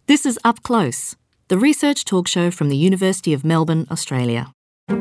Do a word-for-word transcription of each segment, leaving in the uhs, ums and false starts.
This is Up Close, the research talk show from the University of Melbourne, Australia.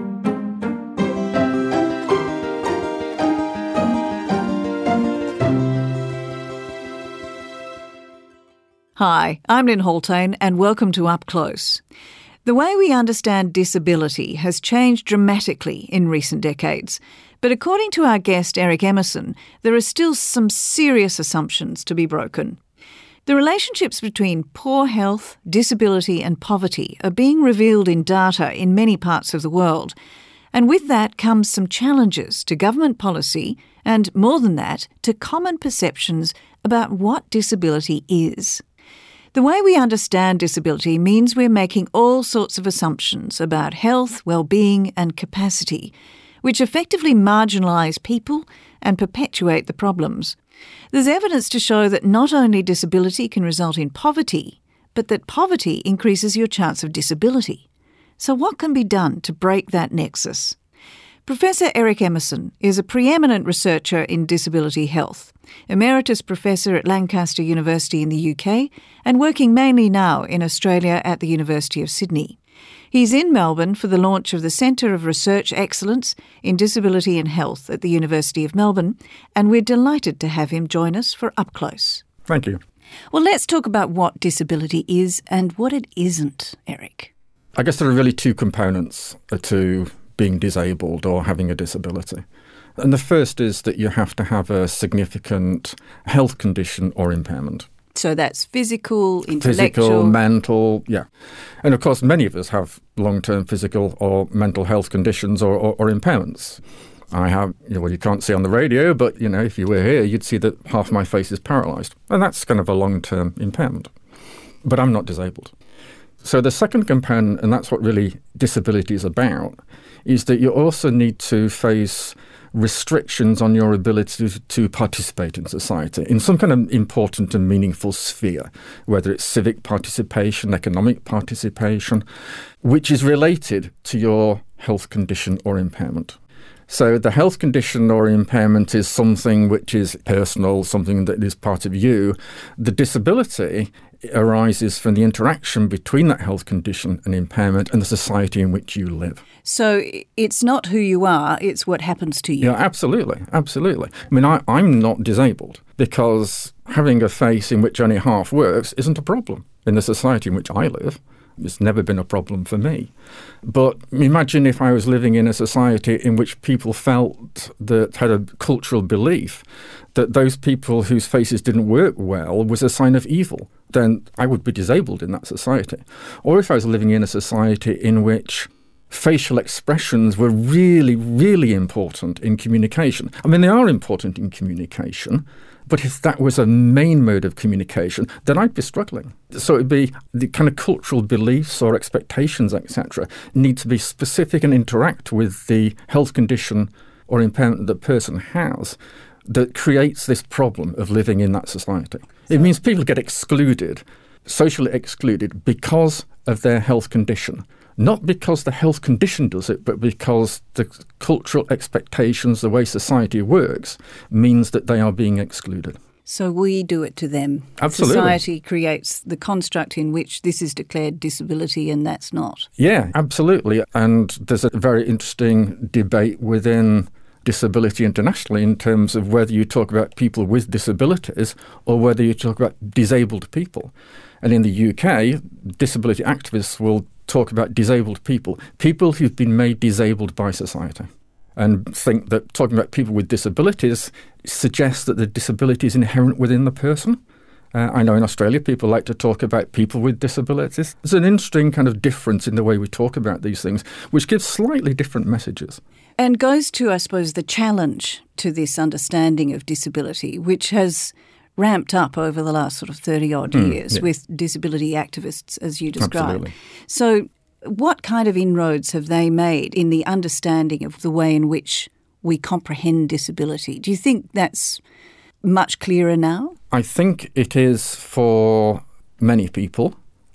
Hi, I'm Lynn Haltane and welcome to Up Close. The way we understand disability has changed dramatically in recent decades, but according to our guest Eric Emerson, there are still some serious assumptions to be broken. The relationships between poor health, disability and poverty are being revealed in data in many parts of the world, and with that comes some challenges to government policy and, more than that, to common perceptions about what disability is. The way we understand disability means we're making all sorts of assumptions about health, well-being and capacity, which effectively marginalise people and perpetuate the problems. There's evidence to show that not only disability can result in poverty, but that poverty increases your chance of disability. So what can be done to break that nexus? Professor Eric Emerson is a preeminent researcher in disability health, Emeritus Professor at Lancaster University in the U K and working mainly now in Australia at the University of Sydney. He's in Melbourne for the launch of the Centre of Research Excellence in Disability and Health at the University of Melbourne, and we're delighted to have him join us for Up Close. Thank you. Well, let's talk about what disability is and what it isn't, Eric. I guess there are really two components to being disabled or having a disability. And the first is that you have to have a significant health condition or impairment. So that's physical, intellectual... Physical, mental, yeah. And of course, many of us have long-term physical or mental health conditions or, or, or impairments. I have, you know, well, you can't see on the radio, but, you know, if you were here, you'd see that half my face is paralysed. And that's kind of a long-term impairment. But I'm not disabled. So the second component, and that's what really disability is about, is that you also need to face restrictions on your ability to, to participate in society in some kind of important and meaningful sphere, whether it's civic participation, economic participation, which is related to your health condition or impairment. So the health condition or impairment is something which is personal, something that is part of you. The disability arises from the interaction between that health condition and impairment and the society in which you live. So it's not who you are, it's what happens to you. Yeah, absolutely, absolutely. I mean, I, I'm not disabled because having a face in which only half works isn't a problem in the society in which I live. It's never been a problem for me. But imagine if I was living in a society in which people felt that had a cultural belief that those people whose faces didn't work well was a sign of evil. Then I would be disabled in that society. Or if I was living in a society in which facial expressions were really, really important in communication. I mean, they are important in communication, but if that was a main mode of communication, then I'd be struggling. So it'd be the kind of cultural beliefs or expectations, et cetera, need to be specific and interact with the health condition or impairment that the person has that creates this problem of living in that society. It means people get excluded, socially excluded, because of their health condition. Not because the health condition does it, but because the cultural expectations, the way society works, means that they are being excluded. So we do it to them. Absolutely. Society creates the construct in which this is declared disability and that's not. Yeah, absolutely. And there's a very interesting debate within disability internationally in terms of whether you talk about people with disabilities or whether you talk about disabled people. And in the U K, disability activists will talk about disabled people, people who've been made disabled by society, and think that talking about people with disabilities suggests that the disability is inherent within the person. Uh, I know in Australia people like to talk about people with disabilities. There's an interesting kind of difference in the way we talk about these things, which gives slightly different messages. And goes to, I suppose, the challenge to this understanding of disability, which has ramped up over the last sort of thirty-odd Mm, years yeah. with disability activists, as you described. Absolutely. So what kind of inroads have they made in the understanding of the way in which we comprehend disability? Do you think that's much clearer now? I think it is for many people.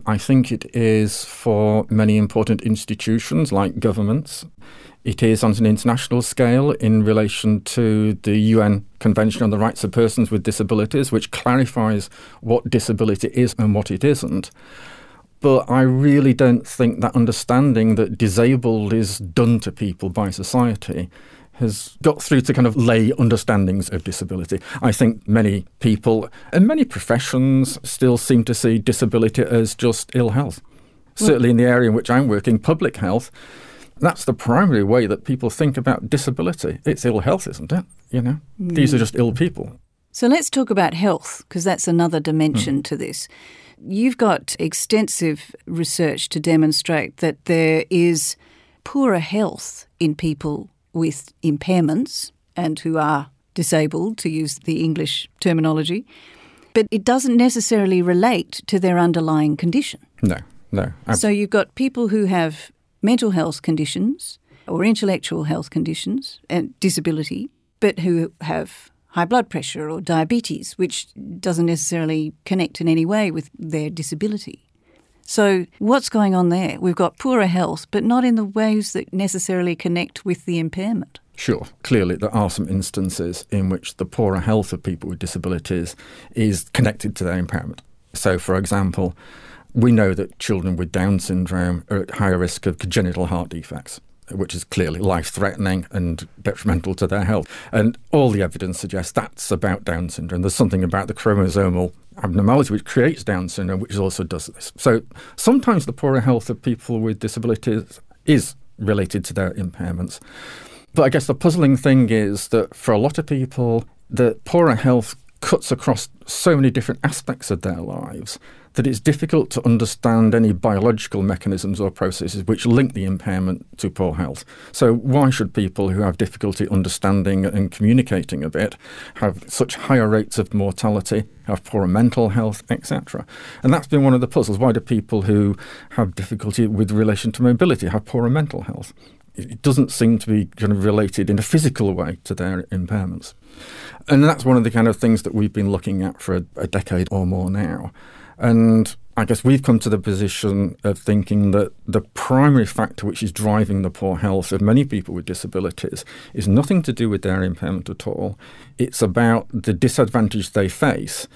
I think it is for many important institutions like governments. It is on an international scale in relation to the U N Convention on the Rights of Persons with Disabilities, which clarifies what disability is and what it isn't. But I really don't think that understanding that disabled is done to people by society has got through to kind of lay understandings of disability. I think many people and many professions still seem to see disability as just ill health. Well, certainly in the area in which I'm working, public health, that's the primary way that people think about disability. It's ill health, isn't it? You know, mm. These are just ill people. So let's talk about health, because that's another dimension mm. to this. You've got extensive research to demonstrate that there is poorer health in people with impairments and who are disabled, to use the English terminology, but it doesn't necessarily relate to their underlying condition. No, no. Absolutely. So you've got people who have mental health conditions or intellectual health conditions and disability, but who have high blood pressure or diabetes, which doesn't necessarily connect in any way with their disability. So what's going on there? We've got poorer health, but not in the ways that necessarily connect with the impairment. Sure. Clearly, there are some instances in which the poorer health of people with disabilities is connected to their impairment. So, for example, we know that children with Down syndrome are at higher risk of congenital heart defects, which is clearly life-threatening and detrimental to their health. And all the evidence suggests that's about Down syndrome. There's something about the chromosomal abnormality which creates Down syndrome, which also does this. So sometimes the poorer health of people with disabilities is related to their impairments. But I guess the puzzling thing is that for a lot of people, the poorer health cuts across so many different aspects of their lives that it's difficult to understand any biological mechanisms or processes which link the impairment to poor health. So why should people who have difficulty understanding and communicating a bit have such higher rates of mortality, have poorer mental health, et cetera? And that's been one of the puzzles. Why do people who have difficulty with relation to mobility have poorer mental health? It doesn't seem to be kind of related in a physical way to their impairments. And that's one of the kind of things that we've been looking at for a, a decade or more now. And I guess we've come to the position of thinking that the primary factor which is driving the poor health of many people with disabilities is nothing to do with their impairment at all. It's about the disadvantage they face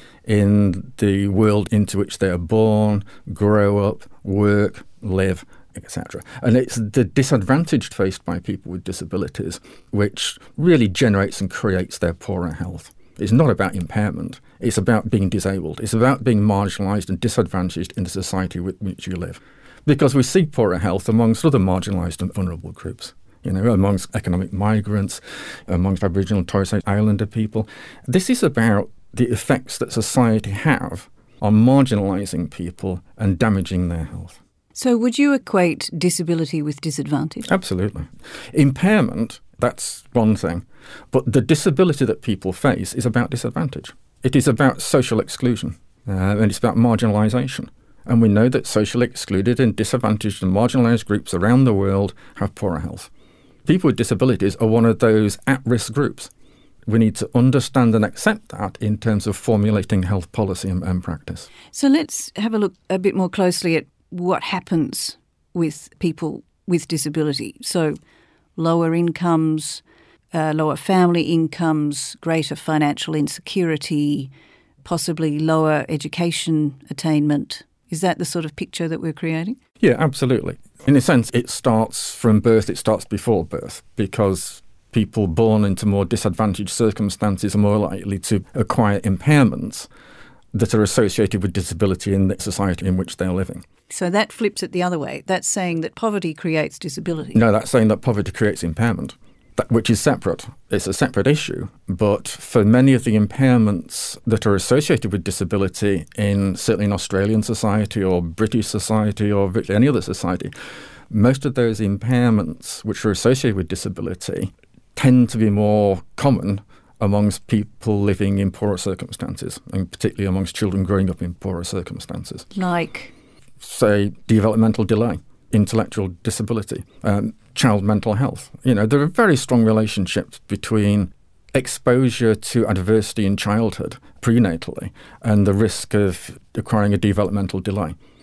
in the world into which they are born, grow up, work, live, et cetera. And it's the disadvantage faced by people with disabilities which really generates and creates their poorer health. It's not about impairment. It's about being disabled. It's about being marginalised and disadvantaged in the society with which you live. Because we see poorer health amongst other marginalised and vulnerable groups, you know, amongst economic migrants, amongst Aboriginal and Torres Strait Islander people. This is about the effects that society have on marginalising people and damaging their health. So would you equate disability with disadvantage? Absolutely. Impairment, that's one thing. But the disability that people face is about disadvantage. It is about social exclusion, uh, and it's about marginalisation. And we know that socially excluded and disadvantaged and marginalised groups around the world have poorer health. People with disabilities are one of those at-risk groups. We need to understand and accept that in terms of formulating health policy and, and practice. So let's have a look a bit more closely at what happens with people with disability. So lower incomes, uh, lower family incomes, greater financial insecurity, possibly lower education attainment. Is that the sort of picture that we're creating? Yeah, absolutely. In a sense, it starts from birth, it starts before birth, because people born into more disadvantaged circumstances are more likely to acquire impairments that are associated with disability in the society in which they're living. So that flips it the other way. That's saying that poverty creates disability. No, that's saying that poverty creates impairment, that, which is separate. It's a separate issue. But for many of the impairments that are associated with disability in certainly in Australian society or British society or any other society, most of those impairments which are associated with disability tend to be more common amongst people living in poorer circumstances, and particularly amongst children growing up in poorer circumstances. Like? Say, developmental delay, intellectual disability, um, child mental health. You know, there are very strong relationships between exposure to adversity in childhood, prenatally, and the risk of acquiring a developmental delay.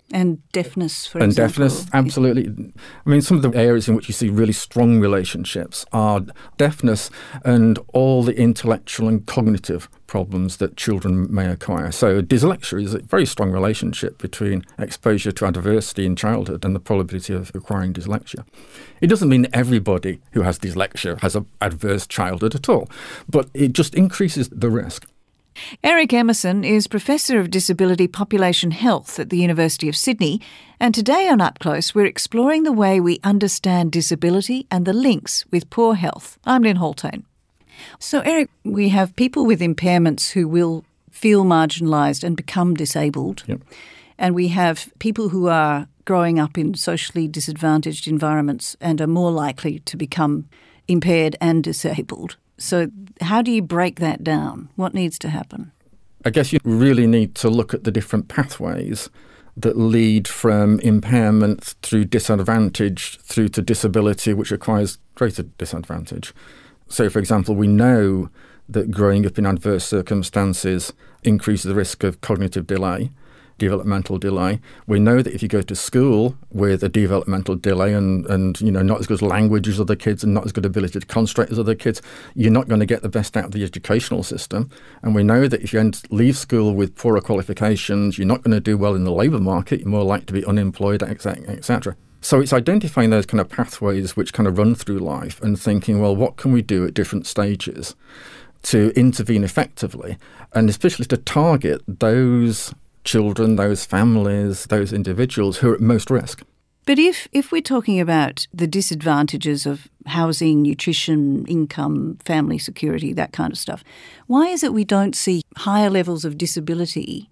And deafness, for and example. And deafness, absolutely. I mean, some of the areas in which you see really strong relationships are deafness and all the intellectual and cognitive problems that children may acquire. So dyslexia is a very strong relationship between exposure to adversity in childhood and the probability of acquiring dyslexia. It doesn't mean everybody who has dyslexia has an adverse childhood at all, but it just increases the risk. Eric Emerson is Professor of Disability Population Health at the University of Sydney, and today on Up Close we're exploring the way we understand disability and the links with poor health. I'm Lynn Haltane. So Eric, we have people with impairments who will feel marginalised and become disabled, yep. and we have people who are growing up in socially disadvantaged environments and are more likely to become impaired and disabled. So how do you break that down? What needs to happen? I guess you really need to look at the different pathways that lead from impairment through disadvantage through to disability, which requires greater disadvantage. So, for example, we know that growing up in adverse circumstances increases the risk of cognitive delay, developmental delay. We know that if you go to school with a developmental delay and, and you know not as good language as other kids and not as good ability to concentrate as other kids, you're not going to get the best out of the educational system. And we know that if you leave school with poorer qualifications, you're not going to do well in the labour market, you're more likely to be unemployed, et cetera. So it's identifying those kind of pathways which kind of run through life and thinking, well, what can we do at different stages to intervene effectively, and especially to target those children, those families, those individuals who are at most risk. But if, if we're talking about the disadvantages of housing, nutrition, income, family security, that kind of stuff, why is it we don't see higher levels of disability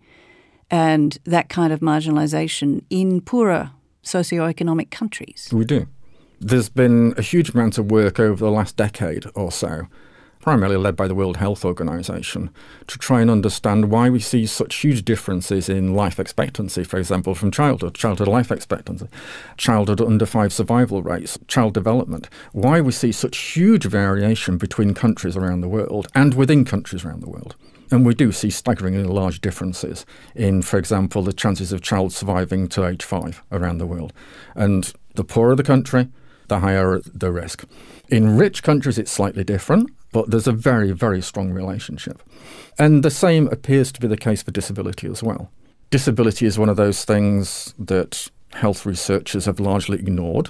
and that kind of marginalisation in poorer socioeconomic countries? We do. There's been a huge amount of work over the last decade or so, primarily led by the World Health Organization, to try and understand why we see such huge differences in life expectancy, for example, from childhood, childhood life expectancy, childhood under five survival rates, child development, why we see such huge variation between countries around the world and within countries around the world. And we do see staggeringly large differences in, for example, the chances of child surviving to age five around the world. And the poorer the country, the higher the risk. In rich countries, it's slightly different, but there's a very, very strong relationship. And the same appears to be the case for disability as well. Disability is one of those things that health researchers have largely ignored.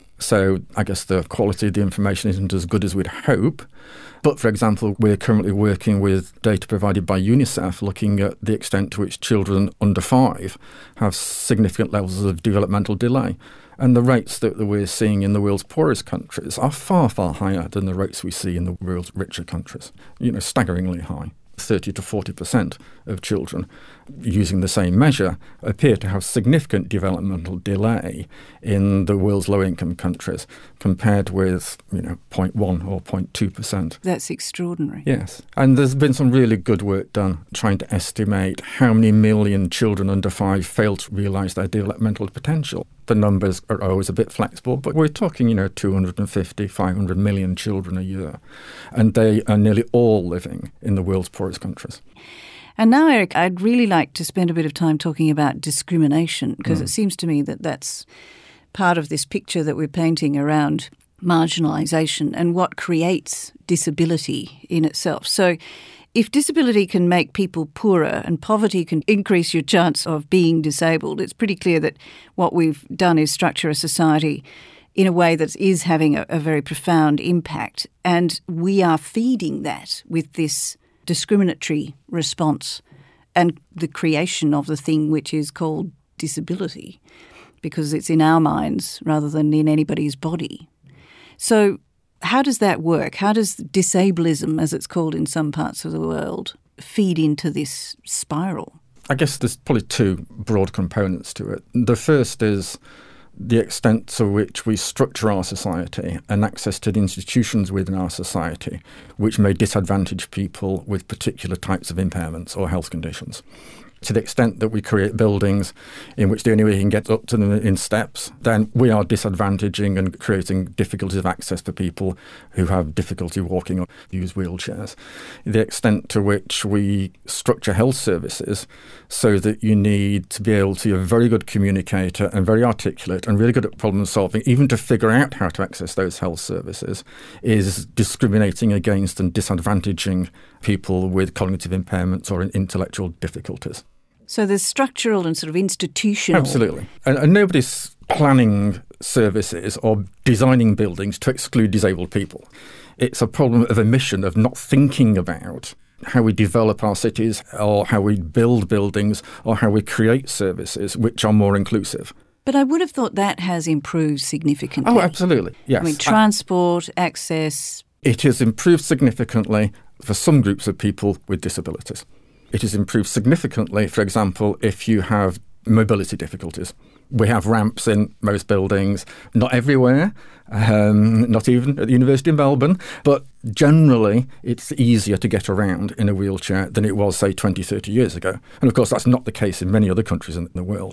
So I guess the quality of the information isn't as good as we'd hope. But, for example, we're currently working with data provided by UNICEF looking at the extent to which children under five have significant levels of developmental delay. And the rates that we're seeing in the world's poorest countries are far, far higher than the rates we see in the world's richer countries. You know, staggeringly high. thirty to forty percent of children using the same measure appear to have significant developmental delay in the world's low-income countries compared with, you know, zero point one or zero point two percent. That's extraordinary. Yes. And there's been some really good work done trying to estimate how many million children under five fail to realise their developmental potential. The numbers are always a bit flexible, but we're talking, you know, two hundred fifty, five hundred million children a year. And they are nearly all living in the world's poorest countries. And now, Eric, I'd really like to spend a bit of time talking about discrimination, because mm. it seems to me that that's part of this picture that we're painting around marginalisation and what creates disability in itself. So if disability can make people poorer and poverty can increase your chance of being disabled, it's pretty clear that what we've done is structure a society in a way that is having a, a very profound impact. And we are feeding that with this discriminatory response and the creation of the thing which is called disability, because it's in our minds rather than in anybody's body. So how does that work? How does disablism, as it's called in some parts of the world, feed into this spiral? I guess there's probably two broad components to it. The first is the extent to which we structure our society and access to the institutions within our society, which may disadvantage people with particular types of impairments or health conditions. To the extent that we create buildings in which the only way you can get up to them in steps, then we are disadvantaging and creating difficulties of access for people who have difficulty walking or use wheelchairs. The extent to which we structure health services so that you need to be able to be a very good communicator and very articulate and really good at problem solving, even to figure out how to access those health services, is discriminating against and disadvantaging people with cognitive impairments or intellectual difficulties. So there's structural and sort of institutional. Absolutely. And, and nobody's planning services or designing buildings to exclude disabled people. It's a problem of omission, of not thinking about how we develop our cities or how we build buildings or how we create services which are more inclusive. But I would have thought that has improved significantly. Oh, absolutely, yes. I mean, transport, uh, access. It has improved significantly for some groups of people with disabilities. It has improved significantly, for example, if you have mobility difficulties. We have ramps in most buildings, not everywhere, um, not even at the University of Melbourne, but generally it's easier to get around in a wheelchair than it was, say, twenty, thirty years ago. And of course, that's not the case in many other countries in the world.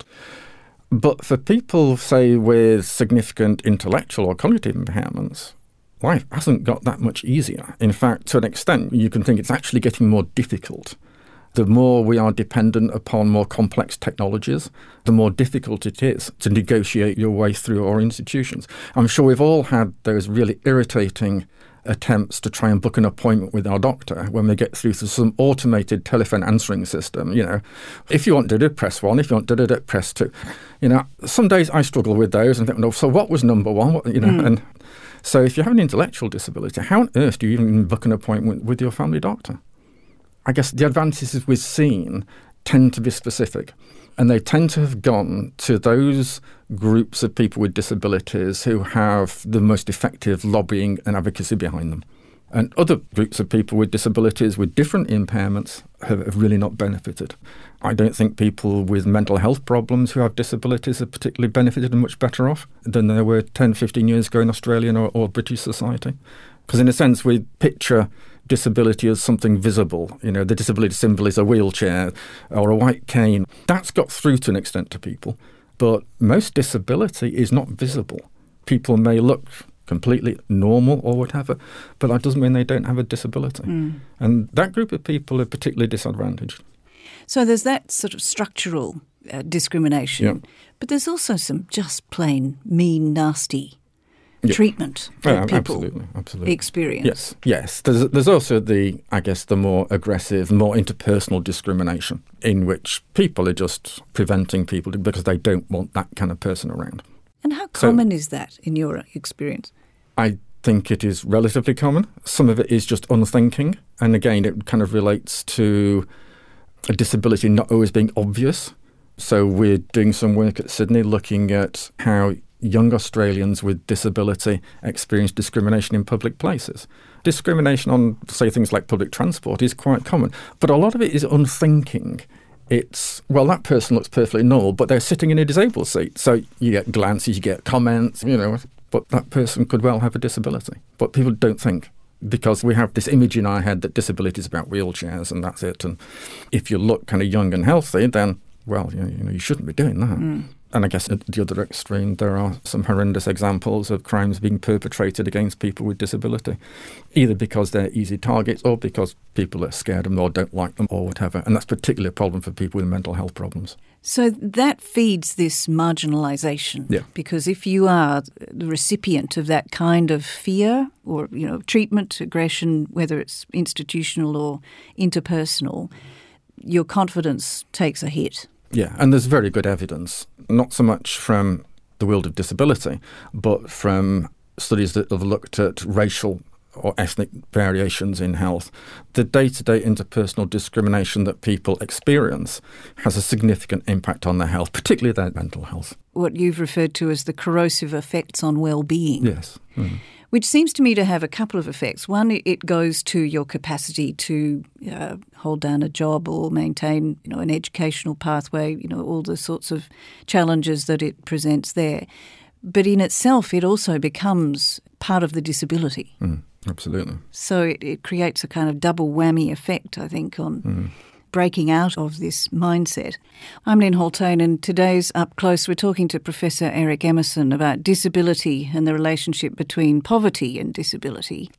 But for people, say, with significant intellectual or cognitive impairments, life hasn't got that much easier. In fact, to an extent, you can think it's actually getting more difficult. The more we are dependent upon more complex technologies, the more difficult it is to negotiate your way through our institutions. I'm sure we've all had those really irritating attempts to try and book an appointment with our doctor when we get through to some automated telephone answering system. You know, if you want to do it, press one. If you want to do it, press two. You know, some days I struggle with those and think, no, so what was number one? What, you know, mm. and so if you have an intellectual disability, how on earth do you even book an appointment with your family doctor? I guess the advances we've seen tend to be specific, and they tend to have gone to those groups of people with disabilities who have the most effective lobbying and advocacy behind them. And other groups of people with disabilities with different impairments have, have really not benefited. I don't think people with mental health problems who have disabilities have particularly benefited and much better off than they were ten, fifteen years ago in Australian or, or British society. Because in a sense, we picture disability as something visible. You know, the disability symbol is a wheelchair or a white cane. That's got through to an extent to people. But most disability is not visible. People may look completely normal or whatever, but that doesn't mean they don't have a disability. Mm. And that group of people are particularly disadvantaged. So there's that sort of structural uh, discrimination, yeah. but there's also some just plain mean, nasty yeah. treatment that yeah, people absolutely, absolutely. experience. Yes, yes. There's, there's also the, I guess, the more aggressive, more interpersonal discrimination in which people are just preventing people because they don't want that kind of person around. And how common so, is that in your experience? I think it is relatively common. Some of it is just unthinking. And again, it kind of relates to a disability not always being obvious. So we're doing some work at Sydney looking at how young Australians with disability experience discrimination in public places. Discrimination on, say, things like public transport is quite common. But a lot of it is unthinking. It's, well, that person looks perfectly normal, but they're sitting in a disabled seat. So you get glances, you get comments, you know, but that person could well have a disability. But people don't think, because we have this image in our head that disability is about wheelchairs and that's it. And if you look kind of young and healthy, then, well, you know, you, know, you shouldn't be doing that. Mm. And I guess at the other extreme, there are some horrendous examples of crimes being perpetrated against people with disability, either because they're easy targets or because people are scared of them or don't like them or whatever. And that's particularly a problem for people with mental health problems. So that feeds this marginalisation. Yeah. Because if you are the recipient of that kind of fear or, you know, treatment, aggression, whether it's institutional or interpersonal, your confidence takes a hit. Yeah, and there's very good evidence, not so much from the world of disability, but from studies that have looked at racial or ethnic variations in health. The day-to-day interpersonal discrimination that people experience has a significant impact on their health, particularly their mental health. What you've referred to as the corrosive effects on well-being. Yes. Mm. Which seems to me to have a couple of effects. One, it goes to your capacity to uh, hold down a job or maintain, you know, an educational pathway, you know, all the sorts of challenges that it presents there. But in itself, it also becomes part of the disability. Mm, absolutely. So it, it creates a kind of double whammy effect, I think, on mm. breaking out of this mindset. I'm Lynn Holtane, and today's Up Close we're talking to Professor Eric Emerson about disability and the relationship between poverty and disability.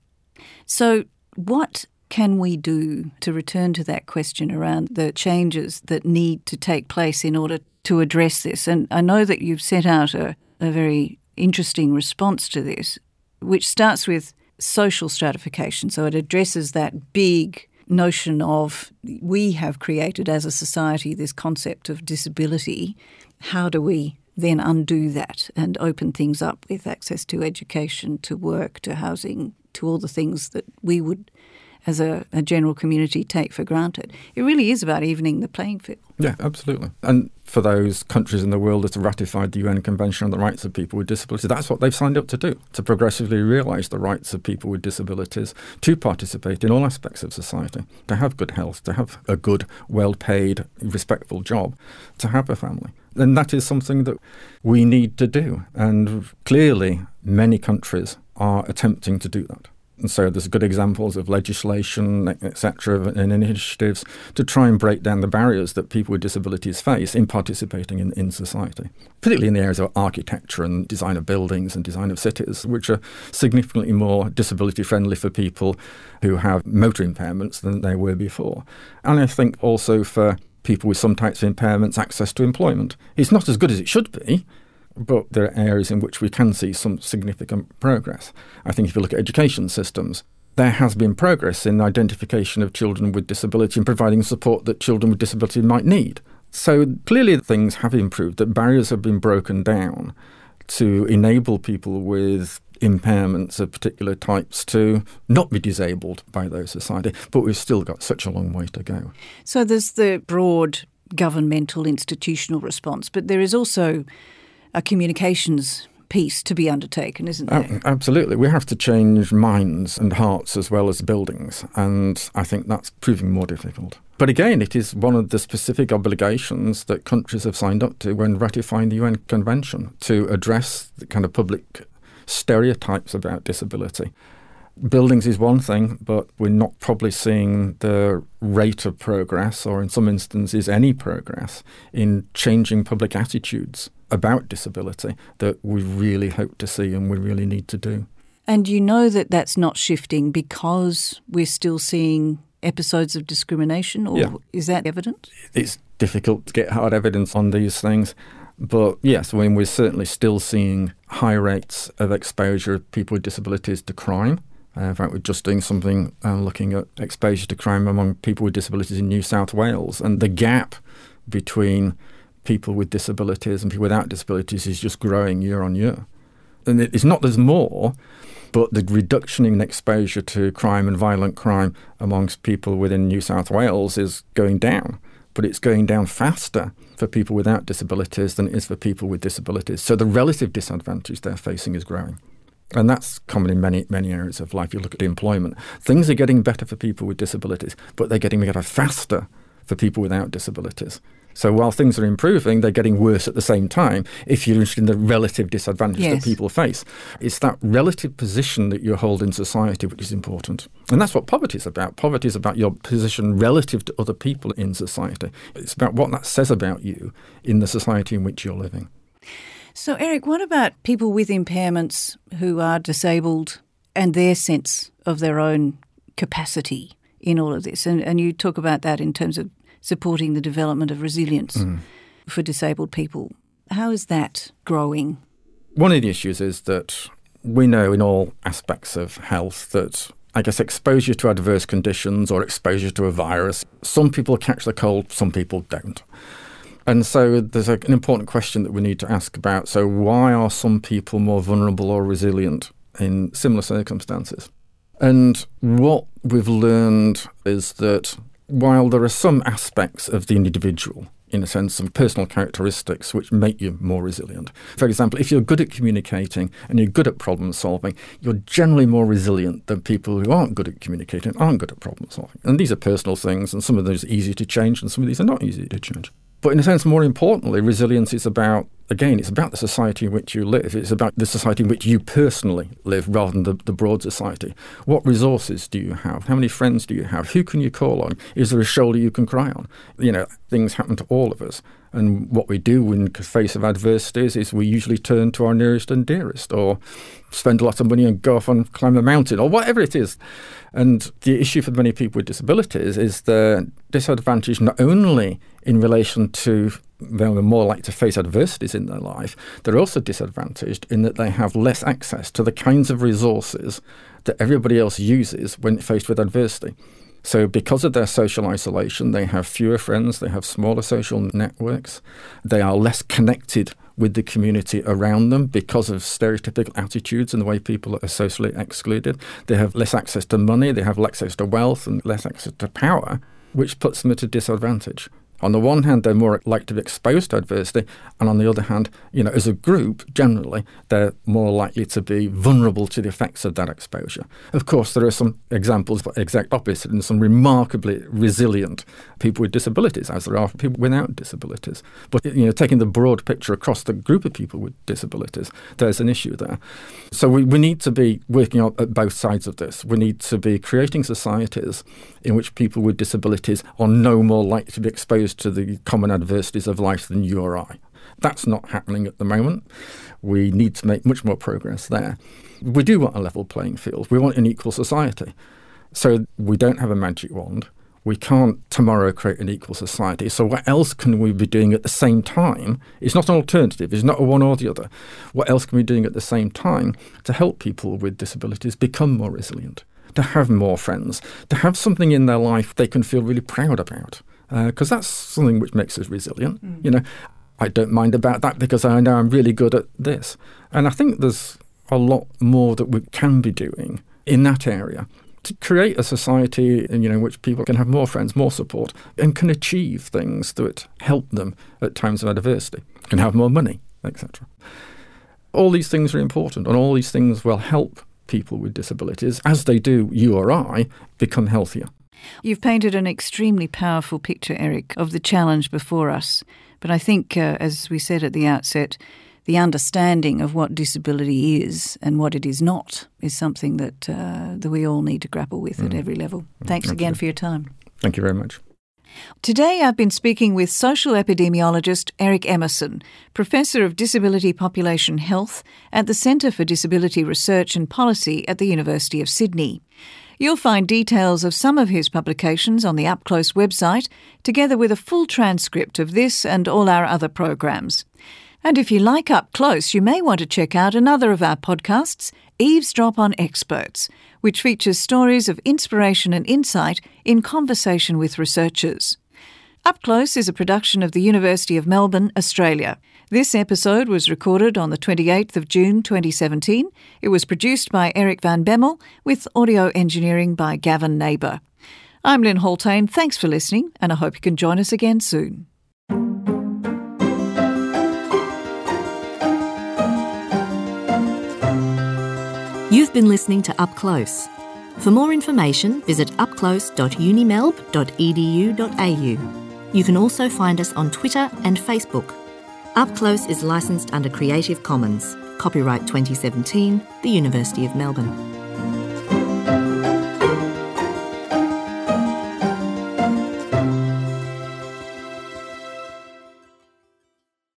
So what can we do to return to that question around the changes that need to take place in order to address this? And I know that you've set out a, a very interesting response to this, which starts with social stratification. So it addresses that big notion of we have created as a society this concept of disability. How do we then undo that and open things up with access to education, to work, to housing, to all the things that we would, as a, a general community, take for granted? It really is about evening the playing field. Yeah, absolutely. And for those countries in the world that have ratified the U N Convention on the Rights of People with Disabilities, that's what they've signed up to do, to progressively realise the rights of people with disabilities, to participate in all aspects of society, to have good health, to have a good, well-paid, respectful job, to have a family. And that is something that we need to do. And clearly, many countries are attempting to do that. And so there's good examples of legislation, et cetera, and initiatives to try and break down the barriers that people with disabilities face in participating in, in society, particularly in the areas of architecture and design of buildings and design of cities, which are significantly more disability-friendly for people who have motor impairments than they were before. And I think also for people with some types of impairments, access to employment. It's not as good as it should be, but there are areas in which we can see some significant progress. I think if you look at education systems, there has been progress in identification of children with disability and providing support that children with disability might need. So clearly things have improved, that barriers have been broken down to enable people with impairments of particular types to not be disabled by those society. But we've still got such a long way to go. So there's the broad governmental institutional response, but there is also a communications piece to be undertaken, isn't there? Uh, absolutely. We have to change minds and hearts as well as buildings, and I think that's proving more difficult. But again, it is one of the specific obligations that countries have signed up to when ratifying the U N Convention to address the kind of public stereotypes about disability. Buildings is one thing, but we're not probably seeing the rate of progress, or in some instances any progress, in changing public attitudes about disability that we really hope to see and we really need to do. And you know that that's not shifting because we're still seeing episodes of discrimination, or yeah. Is that evident? It's difficult to get hard evidence on these things. But yes, I mean, we're certainly still seeing high rates of exposure of people with disabilities to crime. Uh, in fact, we're just doing something uh, looking at exposure to crime among people with disabilities in New South Wales. And the gap between people with disabilities and people without disabilities is just growing year on year. And it's not there's more, but the reduction in exposure to crime and violent crime amongst people within New South Wales is going down. But it's going down faster for people without disabilities than it is for people with disabilities. So the relative disadvantage they're facing is growing. And that's common in many, many areas of life. You look at employment. Things are getting better for people with disabilities, but they're getting better faster for people without disabilities. So while things are improving, they're getting worse at the same time if you're interested in the relative disadvantage yes. that people face. It's that relative position that you hold in society which is important. And that's what poverty is about. Poverty is about your position relative to other people in society. It's about what that says about you in the society in which you're living. So, Eric, what about people with impairments who are disabled and their sense of their own capacity in all of this? And, and you talk about that in terms of supporting the development of resilience mm. for disabled people. How is that growing? One of the issues is that we know in all aspects of health that, I guess, exposure to adverse conditions or exposure to a virus, some people catch the cold, some people don't. And so there's a, an important question that we need to ask about. So why are some people more vulnerable or resilient in similar circumstances? And what we've learned is that while there are some aspects of the individual, in a sense, some personal characteristics which make you more resilient. For example, if you're good at communicating and you're good at problem solving, you're generally more resilient than people who aren't good at communicating, aren't good at problem solving. And these are personal things, and some of those are easy to change and some of these are not easy to change. But in a sense, more importantly, resilience is about again, it's about the society in which you live. It's about the society in which you personally live rather than the, the broad society. What resources do you have? How many friends do you have? Who can you call on? Is there a shoulder you can cry on? You know, things happen to all of us. And what we do in the face of adversities is we usually turn to our nearest and dearest, or spend a lot of money and go off and climb a mountain, or whatever it is. And the issue for many people with disabilities is they're disadvantaged not only in relation to they're more likely to face adversities in their life, they're also disadvantaged in that they have less access to the kinds of resources that everybody else uses when faced with adversity. So because of their social isolation, they have fewer friends, they have smaller social networks, they are less connected with the community around them because of stereotypical attitudes and the way people are socially excluded. They have less access to money, they have less access to wealth and less access to power, which puts them at a disadvantage. On the one hand, they're more likely to be exposed to adversity, and on the other hand, you know, as a group, generally, they're more likely to be vulnerable to the effects of that exposure. Of course, there are some examples of exact opposite and some remarkably resilient people with disabilities, as there are for people without disabilities. But, you know, taking the broad picture across the group of people with disabilities, there's an issue there. So we, we need to be working on at both sides of this. We need to be creating societies in which people with disabilities are no more likely to be exposed to the common adversities of life than you or I. That's not happening at the moment. We need to make much more progress there. We do want a level playing field. We want an equal society. So we don't have a magic wand. We can't tomorrow create an equal society. So what else can we be doing at the same time? It's not an alternative. It's not a one or the other. What else can we be doing at the same time to help people with disabilities become more resilient, to have more friends, to have something in their life they can feel really proud about? Because uh, that's something which makes us resilient. Mm. You know, I don't mind about that because I know I'm really good at this. And I think there's a lot more that we can be doing in that area to create a society in, you know, which people can have more friends, more support, and can achieve things that help them at times of adversity, can have more money, et cetera. All these things are important, and all these things will help people with disabilities, as they do you or I, become healthier. You've painted an extremely powerful picture, Eric, of the challenge before us. But I think, uh, as we said at the outset, the understanding of what disability is and what it is not is something that uh, that we all need to grapple with mm. at every level. Thanks again for your time. Thank you very much. Today I've been speaking with social epidemiologist Eric Emerson, Professor of Disability Population Health at the Centre for Disability Research and Policy at the University of Sydney. You'll find details of some of his publications on the Up Close website, together with a full transcript of this and all our other programs. And if you like Up Close, you may want to check out another of our podcasts, Eavesdrop on Experts, which features stories of inspiration and insight in conversation with researchers. Up Close is a production of the University of Melbourne, Australia. This episode was recorded on the twenty-eighth of June twenty seventeen. It was produced by Eric Van Bemmel with audio engineering by Gavin Neighbour. I'm Lynn Haltane. Thanks for listening, and I hope you can join us again soon. You've been listening to Up Close. For more information, visit up close dot unimelb dot e d u dot a u. You can also find us on Twitter and Facebook. Up Close is licensed under Creative Commons. Copyright twenty seventeen, the University of Melbourne.